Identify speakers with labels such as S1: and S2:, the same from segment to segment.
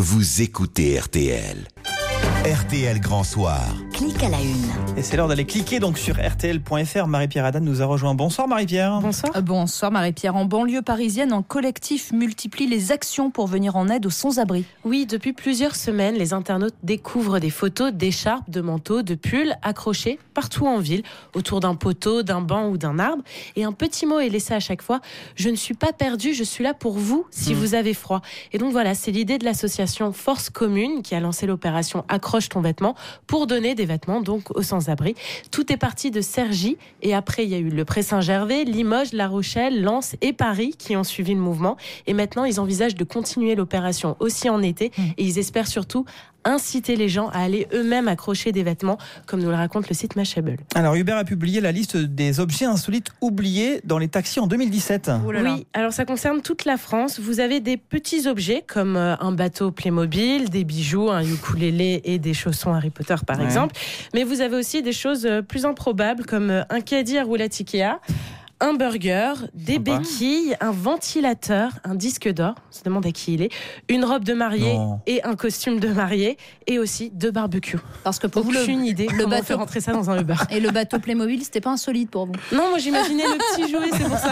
S1: vous écoutez RTL. RTL Grand Soir.
S2: Clique à la une.
S3: Et c'est l'heure d'aller cliquer donc sur rtl.fr. Marie-Pierre Haddad nous a rejoint. Bonsoir Marie-Pierre.
S4: Bonsoir.
S2: Bonsoir Marie-Pierre. En banlieue parisienne, un collectif multiplie les actions pour venir en aide aux sans-abri.
S4: Oui, depuis plusieurs semaines, les internautes découvrent des photos d'écharpes, de manteaux, de pulls accrochés partout en ville, autour d'un poteau, d'un banc ou d'un arbre. Et un petit mot est laissé à chaque fois. Je ne suis pas perdu, je suis là pour vous si vous avez froid. Et donc voilà, c'est l'idée de l'association Force Commune qui a lancé l'opération Accroche ton vêtement pour donner des vêtements donc aux sans-abri. Tout est parti de Cergy et après il y a eu le Pré-Saint-Gervais, Limoges, La Rochelle, Lens et Paris qui ont suivi le mouvement. Et maintenant ils envisagent de continuer l'opération aussi en été et ils espèrent surtout inciter les gens à aller eux-mêmes accrocher des vêtements, comme nous le raconte le site Mashable.
S3: Alors Uber a publié la liste des objets insolites oubliés dans les taxis en 2017.
S4: Oui, alors ça concerne toute la France. Vous avez des petits objets comme un bateau Playmobil, des bijoux, un ukulélé et des chaussons Harry Potter par exemple. Mais vous avez aussi des choses plus improbables comme un caddie à roulettes Ikea, un burger, des béquilles, un ventilateur, un disque d'or, on se demande à qui il est, une robe de mariée et un costume de mariée, et aussi 2 barbecues.
S2: Parce que pour vous,
S4: aucune idée comment on fait rentrer ça dans un Uber.
S2: Et le bateau Playmobil, c'était pas insolite pour vous?
S4: Non, moi j'imaginais le petit jouet, c'est pour ça.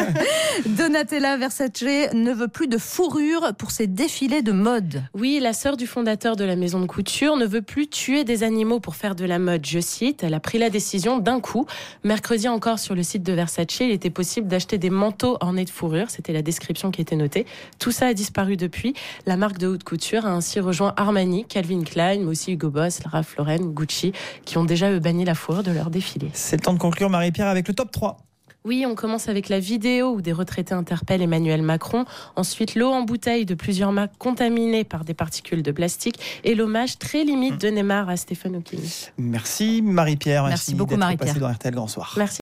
S2: Donatella Versace ne veut plus de fourrure pour ses défilés de mode.
S4: Oui, la sœur du fondateur de la maison de couture ne veut plus tuer des animaux pour faire de la mode, je cite. Elle a pris la décision d'un coup. Mercredi encore sur le site de Versace, il était possible d'acheter des manteaux ornés de fourrure, c'était la description qui était notée. Tout ça a disparu depuis. La marque de haute couture a ainsi rejoint Armani, Calvin Klein, mais aussi Hugo Boss, Ralph Lauren, Gucci, qui ont déjà banni la fourrure de leur défilé.
S3: C'est le temps de conclure Marie-Pierre avec le top 3.
S4: Oui, on commence avec la vidéo où des retraités interpellent Emmanuel Macron. Ensuite, l'eau en bouteille de plusieurs marques contaminées par des particules de plastique. Et l'hommage très limite de Neymar à Stephen Hawking.
S3: Merci Marie-Pierre.
S2: Merci beaucoup
S3: d'être
S2: Marie-Pierre.
S3: passée dans RTL Grand Soir.
S4: Merci.